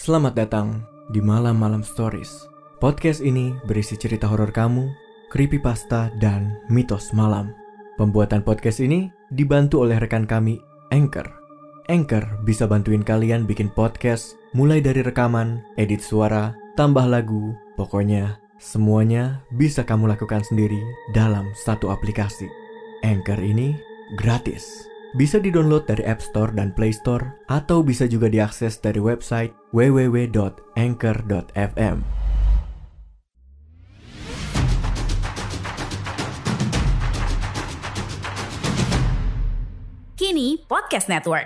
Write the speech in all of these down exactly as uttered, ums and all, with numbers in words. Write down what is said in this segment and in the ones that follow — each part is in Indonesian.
Selamat datang di Malam-Malam Stories. Podcast ini berisi cerita horor kamu, creepypasta, dan mitos malam. Pembuatan podcast ini dibantu oleh rekan kami, Anchor. Anchor bisa bantuin kalian bikin podcast mulai dari rekaman, edit suara, tambah lagu, pokoknya semuanya bisa kamu lakukan sendiri dalam satu aplikasi. Anchor ini gratis. Bisa di-download dari App Store dan Play Store, atau bisa juga diakses dari website w w w dot anchor dot f m. Kini Podcast Network.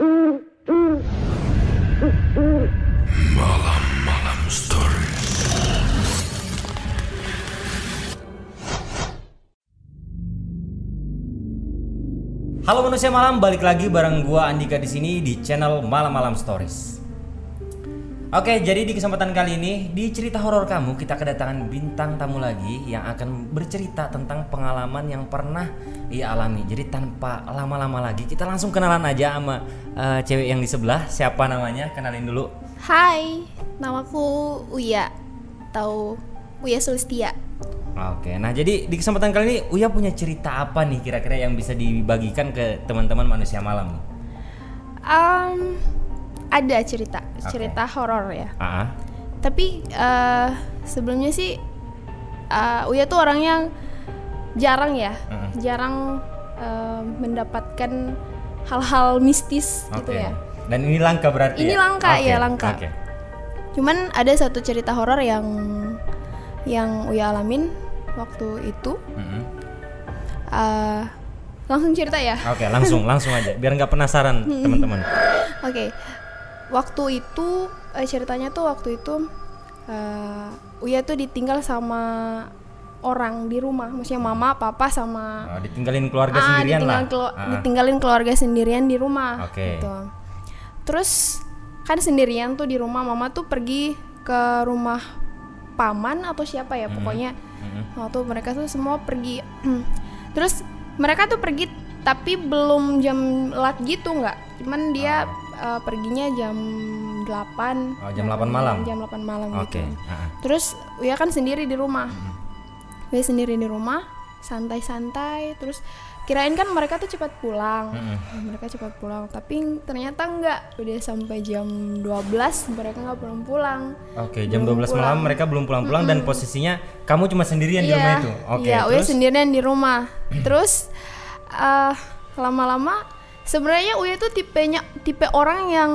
Malam-Malam Stories. Halo manusia malam, balik lagi bareng gua Andika di sini di channel Malam-Malam Stories. Oke, jadi di kesempatan kali ini di cerita horor kamu kita kedatangan bintang tamu lagi yang akan bercerita tentang pengalaman yang pernah ia alami. Jadi tanpa lama-lama lagi kita langsung kenalan aja sama uh, cewek yang di sebelah. Siapa namanya? Kenalin dulu. Hai, namaku Uya atau Uya Sulistia. Oke, nah jadi di kesempatan kali ini Uya punya cerita apa nih kira-kira yang bisa dibagikan ke teman-teman manusia malam nih? Um, ada cerita, cerita okay. horor ya. Uh-huh. Tapi uh, sebelumnya sih uh, Uya tuh orang yang jarang ya, uh-huh. jarang uh, mendapatkan hal-hal mistis okay. gitu ya. Dan ini langka berarti? Ini ya? langka okay. ya langka. Okay. Cuman ada satu cerita horor yang yang Uya alamin waktu itu. Mm-hmm. uh, langsung cerita ya. Oke, okay, langsung langsung aja biar nggak penasaran teman-teman. Oke, okay. Waktu itu uh, ceritanya tuh waktu itu uh, Uya tuh ditinggal sama orang di rumah, maksudnya mama, papa sama oh, ditinggalin keluarga ah, sendirian ditinggal lah. Kelu- ah. Ditinggalin keluarga sendirian di rumah. Oke. Okay. Gitu. Terus kan sendirian tuh di rumah, mama tuh pergi ke rumah paman atau siapa ya, mm-hmm. pokoknya mm-hmm. waktu mereka tuh semua pergi. Terus mereka tuh pergi tapi belum jam lat gitu, nggak, cuman dia oh. uh, perginya jam delapan. Oh, jam delapan malam. Jam delapan malam okay. gitu. uh-huh. Terus Uya kan sendiri di rumah. Mm-hmm. Uya sendiri di rumah, santai-santai. Terus kirain kan mereka tuh cepat pulang. Mm-hmm. Nah, mereka cepat pulang, tapi ternyata enggak. Udah sampai jam dua belas mereka enggak pulang-pulang. Oke, okay, jam dua belas malam mereka belum pulang-pulang. Mm-hmm. Dan posisinya kamu cuma sendirian yeah, di rumah itu. Oke. Okay, iya, terus? Uya sendirian di rumah. Terus uh, lama-lama sebenarnya Uya tuh tipenya tipe orang yang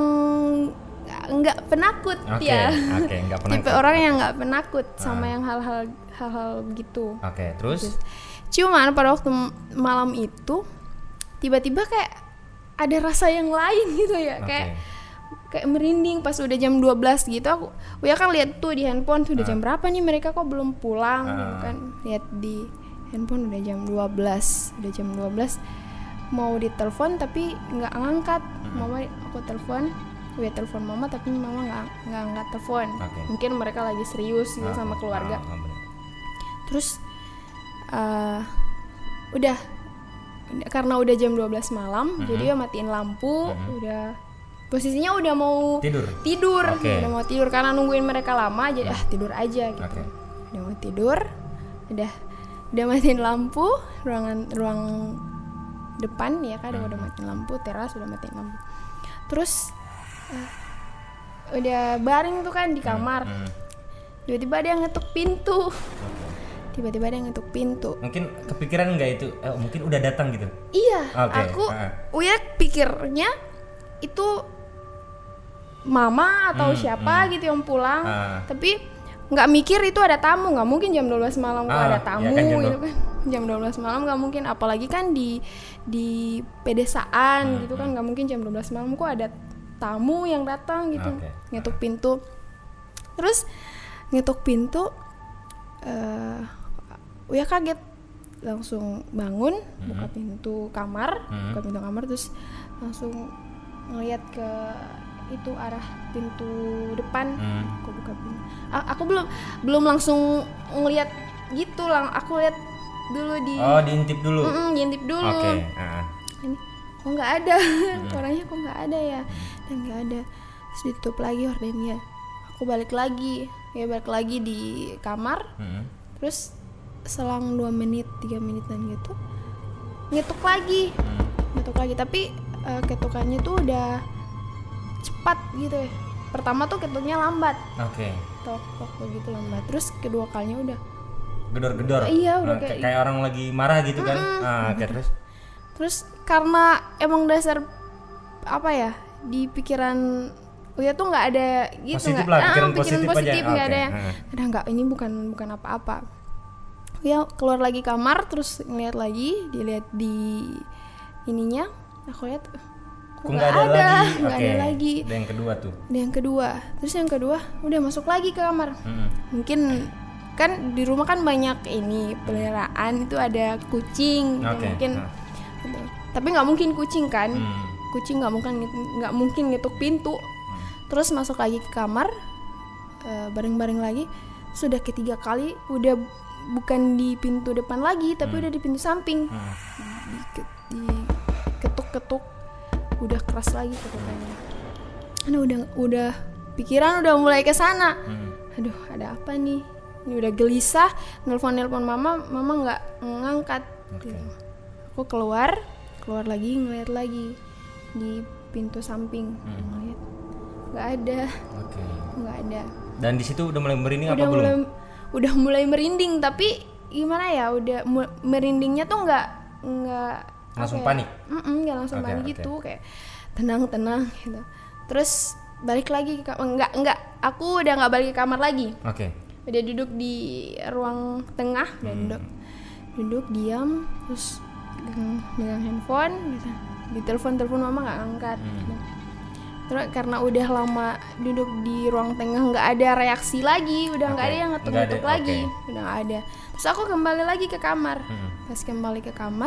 enggak penakut okay, ya. Oke, okay, enggak penakut. Tipe orang yang enggak penakut sama ah. yang hal-hal hal-hal begitu. Oke, okay, terus? Terus cuman pada waktu malam itu tiba-tiba kayak ada rasa yang lain gitu ya, okay. kayak kayak merinding pas udah jam dua belas gitu. Aku Uya kan lihat tuh di handphone tuh udah uh. jam berapa nih mereka kok belum pulang uh. gitu kan. Lihat di handphone udah jam dua belas, udah jam dua belas mau ditelepon tapi nggak ngangkat. Uh. Mama aku telepon, Uya telepon mama tapi mama nggak nggak angkat telepon. Okay. Mungkin mereka lagi serius gitu uh. sama keluarga. Uh. Uh. Terus Uh, udah karena udah jam dua belas malam, mm-hmm. jadi ya matiin lampu, mm-hmm. udah posisinya udah mau tidur, tidur, okay. udah mau tidur karena nungguin mereka lama, jadi mm. ah tidur aja gitu. Okay. Udah mau tidur, udah udah matiin lampu, ruangan ruang depan ya kan mm. udah matiin lampu, teras udah matiin lampu. Terus uh, udah baring tuh kan di kamar, mm. tiba-tiba ada yang ngetuk pintu. Okay. Tiba-tiba ada yang ngetuk pintu. Mungkin kepikiran nggak itu? Eh, mungkin udah datang gitu? Iya. Okay. Aku, uh-huh. Uya pikirnya itu mama atau hmm, siapa hmm. gitu yang pulang. Uh. Tapi nggak mikir itu ada tamu. Nggak mungkin jam dua belas malam kok uh, ada tamu ya kan, gitu kan. Jam dua belas malam nggak mungkin. Apalagi kan di di pedesaan hmm, gitu kan, nggak mungkin jam dua belas malam kok ada tamu yang datang gitu. Okay. Ngetuk pintu. Terus ngetuk pintu. Uh, Uya kaget, langsung bangun, mm-hmm. buka pintu kamar, mm-hmm. buka pintu kamar terus langsung ngeliat ke itu arah pintu depan. Mm. Aku buka pintu. A- aku belum belum langsung ngeliat gitu, lang. Aku lihat dulu di. Oh, diintip dulu. Mm-mm, diintip dulu. Oke. Okay. Uh. Ini kok nggak ada, mm-hmm. orangnya kok nggak ada ya, dan nggak ada. Terus ditutup lagi hordennya. Aku balik lagi, ya balik lagi di kamar. Hmm. Terus selang dua menit, tiga menitan gitu, ngetuk lagi, hmm. ngetuk lagi. Tapi uh, ketukannya tuh udah cepat gitu ya. Pertama tuh ketuknya lambat. Oke. Okay. Tok tok begitu lambat. Terus kedua kalinya udah gedor-gedor. Iya, udah nah, kayak kayak orang lagi marah gitu kan. Mm-hmm. Ah, okay, terus terus karena emang dasar apa ya, di pikiran Uya tuh nggak ada gitu, positif lah, pikiran, ah, pikiran positif, positif nggak okay. ada yang ada nggak, ini bukan bukan apa-apa. Uya keluar lagi kamar, terus ngeliat lagi, dilihat di ininya, aku lihat nggak ada, ada lagi, nggak okay. ada lagi. Ada yang kedua tuh. Ada yang kedua, terus yang kedua udah masuk lagi ke kamar. Hmm. Mungkin kan di rumah kan banyak ini peliharaan, itu ada kucing, okay. mungkin. Nah. Gitu. Tapi nggak mungkin kucing kan, hmm. kucing nggak mungkin nggak mungkin ngetuk pintu. Hmm. Terus masuk lagi ke kamar, uh, bareng-bareng lagi. Sudah ketiga kali, udah bukan di pintu depan lagi, tapi hmm. udah di pintu samping. Hmm. Di, di ketuk-ketuk, udah keras lagi ketukannya. Aduh, udah udah pikiran udah mulai ke sana. Hmm. Aduh, ada apa nih? Ini udah gelisah, nelpon-nelpon mama, mama nggak ngangkat. Okay. Gitu. Aku keluar, keluar lagi, ngeliat lagi di pintu samping, hmm. ngeliat, nggak ada, okay. nggak ada. Dan di situ udah mulai merinding udah apa mulai, belum? Udah mulai merinding, tapi gimana ya, udah mu- merindingnya tuh nggak nggak langsung ya? panik, nggak langsung okay, panik okay. gitu, kayak tenang-tenang gitu. Terus balik lagi ke kamar, nggak nggak, aku udah nggak balik ke kamar lagi. Oke. Okay. Udah duduk di ruang tengah, udah hmm. duduk, duduk diam, terus megang handphone, gitu. Di telepon-telepon mama nggak angkat. Hmm. Gitu. Terus karena udah lama duduk di ruang tengah nggak ada reaksi lagi, udah nggak okay. ada yang ngetuk-ngetuk lagi, okay. udah nggak ada. Terus aku kembali lagi ke kamar. Hmm. Pas kembali ke kamar,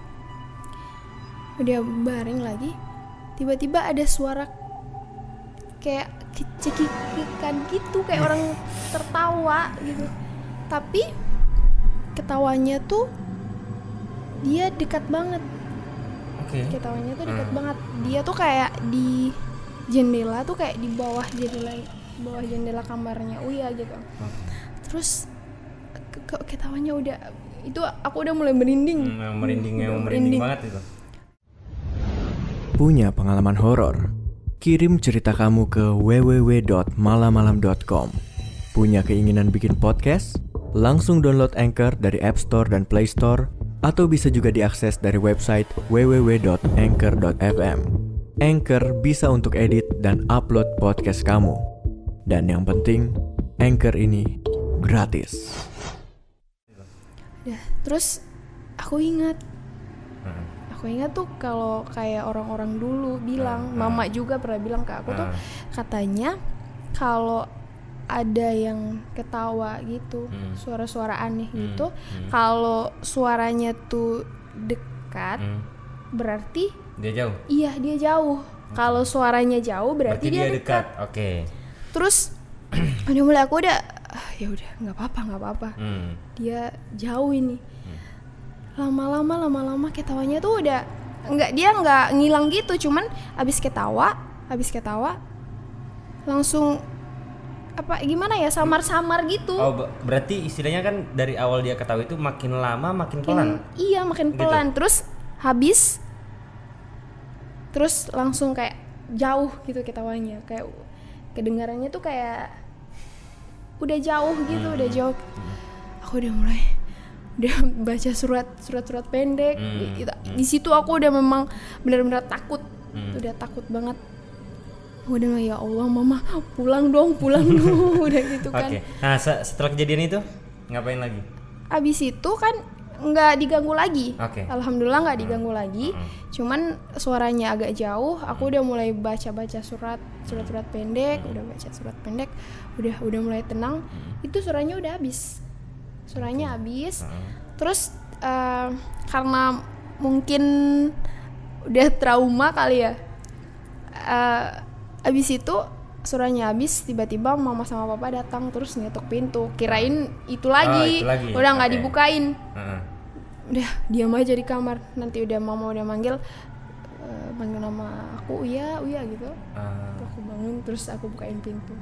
udah baring lagi, tiba-tiba ada suara kayak cekikikan gitu, kayak orang tertawa gitu. Tapi ketawanya tuh dia dekat banget. Oke. Okay. Ketawanya tuh dekat hmm. banget. Dia tuh kayak di jendela tuh, kayak di bawah jendela, bawah jendela kamarnya Uya gitu. Hmm. Terus kok ketawanya udah, itu aku udah mulai merinding. Hmm, merindingnya merinding, merinding banget itu. Punya pengalaman horor? Kirim cerita kamu ke w w w dot malamalam dot com. Punya keinginan bikin podcast? Langsung download Anchor dari App Store dan Play Store, atau bisa juga diakses dari website w w w dot anchor dot f m. Anchor bisa untuk edit dan upload podcast kamu. Dan yang penting, Anchor ini gratis. Ya, terus aku ingat Aku ingat tuh kalau kayak orang-orang dulu bilang, uh, uh. mama juga pernah bilang ke aku uh. tuh, katanya kalau ada yang ketawa gitu, hmm. suara-suara aneh hmm. gitu, hmm. kalau suaranya tuh dekat, hmm. berarti dia jauh. Iya, dia jauh. Okay. Kalau suaranya jauh berarti, berarti dia, dia dekat. Oke. Okay. Terus udah mulai aku udah, ah, ya udah nggak apa-apa, nggak apa-apa. Hmm. Dia jauh ini. Lama-lama lama-lama ketawanya tuh udah nggak, dia nggak ngilang gitu, cuman abis ketawa abis ketawa langsung apa gimana ya, samar-samar gitu. Oh, berarti istilahnya kan dari awal dia ketawa itu makin lama makin pelan. Makin, iya makin pelan gitu. Terus habis terus langsung kayak jauh gitu ketawanya, kayak kedengarannya tuh kayak udah jauh gitu, hmm. udah jauh. Aku udah mulai udah baca surat surat surat pendek. Hmm. Di, di situ aku udah memang benar-benar takut. Hmm. Udah takut banget. Udah ya Allah, mama pulang dong, pulang dong. Udah gitu kan. Oke. Okay. Nah, setelah kejadian itu ngapain lagi? Abis itu kan nggak diganggu lagi. Okay. Alhamdulillah nggak diganggu hmm. lagi. Hmm. Cuman suaranya agak jauh. Aku hmm. udah mulai baca-baca surat surat-surat pendek. Hmm. Udah baca surat pendek. Udah udah mulai tenang. Hmm. Itu suaranya udah habis. Suaranya habis. Hmm. Terus uh, karena mungkin udah trauma kali ya. Uh, abis itu suaranya habis, tiba-tiba mama sama papa datang terus ngetok pintu. Kirain itu lagi, oh, itu lagi. Udah nggak okay. dibukain. Uh-huh. Udah diam aja di kamar. Nanti udah mama udah manggil, uh, panggil nama aku Uya, Uya gitu. Ah. Terus aku bangun, terus aku bukain pintu.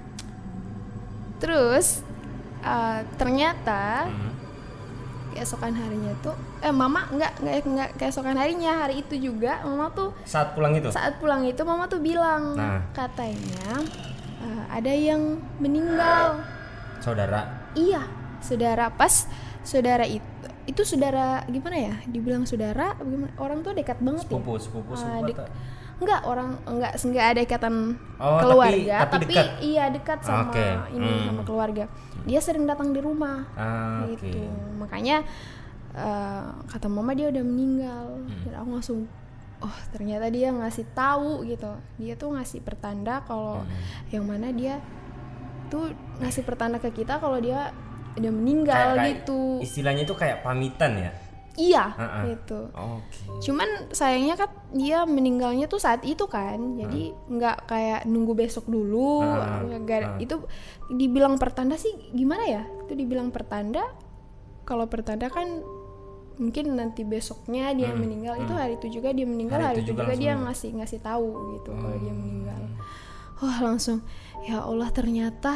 Terus uh, ternyata Hmm. keesokan harinya tuh, eh mama nggak nggak nggak keesokan harinya, hari itu juga mama tuh Saat pulang itu. saat pulang itu mama tuh bilang Nah. katanya uh, ada yang meninggal. Saudara. Iya, saudara. Pas saudara itu itu saudara gimana ya? Dibilang saudara, gimana? Orang tuh dekat banget Sepupu, ya. sepupu, Ah, sepupu. dek- atau- Enggak, orang enggak enggak ada ikatan Oh, keluarga, tapi- tapi dekat. iya dekat sama Oke, ini hmm. sama keluarga. Dia sering datang di rumah. Ah, oke. Gitu. Makanya eh, kata mama dia udah meninggal. Hmm. Dan aku langsung oh, ternyata dia ngasih tahu gitu. Dia tuh ngasih pertanda kalau Hmm. yang mana dia tuh ngasih pertanda ke kita kalau dia udah meninggal Kayak- kayak gitu. Istilahnya itu kayak pamitan ya. Iya, Ah, ah. gitu. Oke. Cuman sayangnya kan dia meninggalnya tuh saat itu kan, jadi nggak kayak nunggu besok dulu. Ah, Nggak- ah. Itu dibilang pertanda sih gimana ya? Itu dibilang pertanda. Kalau pertanda kan mungkin nanti besoknya dia Hmm, meninggal. hmm. Itu hari itu juga dia meninggal. Hari Hari, itu itu juga juga, dia langsung. ngasih ngasih tahu gitu kalau dia Hmm. meninggal. Wah langsung ya Allah ternyata.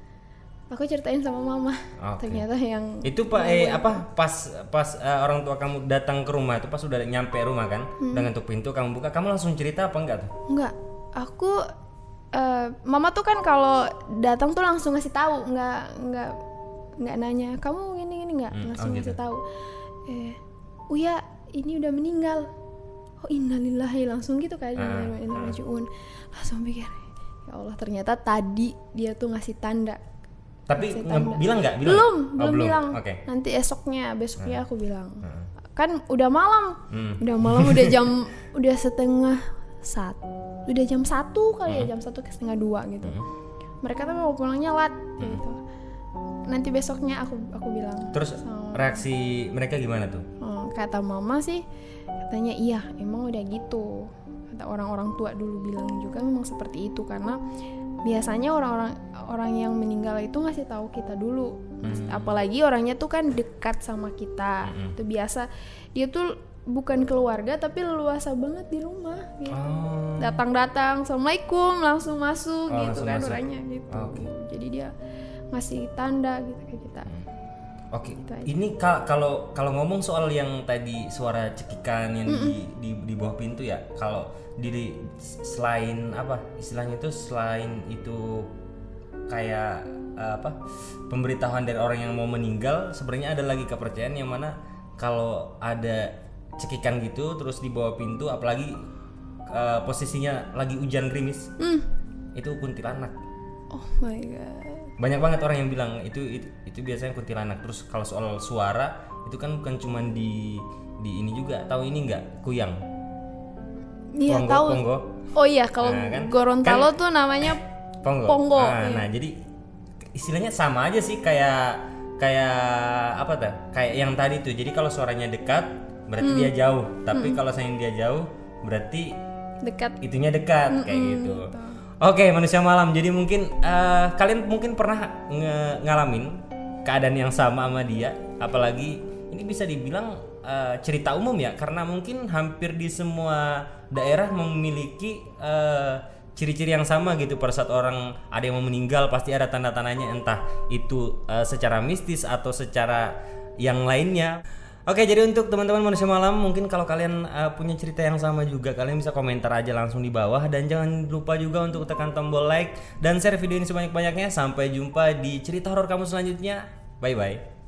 Aku ceritain sama mama. Oke. Ternyata yang Itu Pak eh apa pas pas eh, orang tua kamu datang ke rumah itu pas udah nyampe rumah kan, Hmm. udah ngetuk pintu kamu buka, kamu langsung cerita apa enggak tuh? Enggak, aku eh, mama tuh kan kalau datang tuh langsung ngasih tahu, nggak nggak nggak nanya kamu gini gini nggak, Hmm, langsung oh ngasih gitu. tahu. Eh, Uya ini udah meninggal. Oh innalillahi langsung gitu kan, Ah, inna lillahi rajiun. Langsung pikir ya Allah ternyata tadi dia tuh ngasih tanda. Tapi Ngasih nge- tanda. bilang nggak? Bilang? Belum, Oh, belum bilang. Oke. Nanti esoknya, besoknya aku bilang. Hmm. Kan udah malam, Hmm. udah malam, udah jam, udah setengah satu, udah jam satu kali ya, jam satu ke setengah dua gitu. Mereka tuh mau pulangnya lat, gitu. Nanti besoknya aku aku bilang. Terus sama- reaksi mereka gimana tuh? Hmm, kata mama sih, katanya iya, emang udah gitu. Kata orang-orang tua dulu bilang juga memang seperti itu karena biasanya orang-orang orang yang meninggal itu ngasih tahu kita dulu. Apalagi orangnya tuh kan dekat sama kita. Itu biasa. Dia tuh bukan keluarga tapi leluasa banget di rumah gitu. Oh. Datang-datang, assalamualaikum, langsung masuk Oh, gitu langsung kan masuk. orangnya gitu. Oke. Jadi dia ngasih tanda gitu ke kita. Oke, Gitu aja. ini ka- kalau kalau ngomong soal yang tadi suara cekikan yang di, di di bawah pintu ya, kalau di selain apa istilahnya itu selain itu kayak eh, apa pemberitahuan dari orang yang mau meninggal, sebenarnya ada lagi kepercayaan yang mana kalau ada cekikan gitu terus di bawah pintu, apalagi eh, posisinya lagi hujan gerimis, Hmm. itu kuntilanak. Oh my god. Banyak banget orang yang bilang itu itu, itu biasanya kuntilanak. Terus kalau soal suara itu kan bukan cuma di di ini juga, tahu ini enggak kuyang? Iya Ponggo, tahu. ponggo. Oh iya kalau Nah, kan- Gorontalo kan- tuh namanya Ponggo. Ponggo, Nah, iya. nah, jadi istilahnya sama aja sih kayak kayak apa tuh? Kayak yang tadi tuh. Jadi kalau suaranya dekat berarti dia jauh. Tapi kalau sayang dia jauh berarti dekat. itunya dekat kayak gitu. Oke, manusia malam. Jadi mungkin eh, kalian mungkin pernah nge- ngalamin keadaan yang sama sama dia, apalagi ini bisa dibilang eh, cerita umum ya, karena mungkin hampir di semua daerah memiliki eh, ciri-ciri yang sama gitu. Pada saat orang ada yang mau meninggal pasti ada tanda-tandanya, entah itu eh, secara mistis atau secara yang lainnya. Oke, jadi untuk teman-teman manusia malam, mungkin kalau kalian uh, punya cerita yang sama juga, kalian bisa komentar aja langsung di bawah. Dan jangan lupa juga untuk tekan tombol like dan share video ini sebanyak-banyaknya. Sampai jumpa di cerita horor kamu selanjutnya. Bye-bye.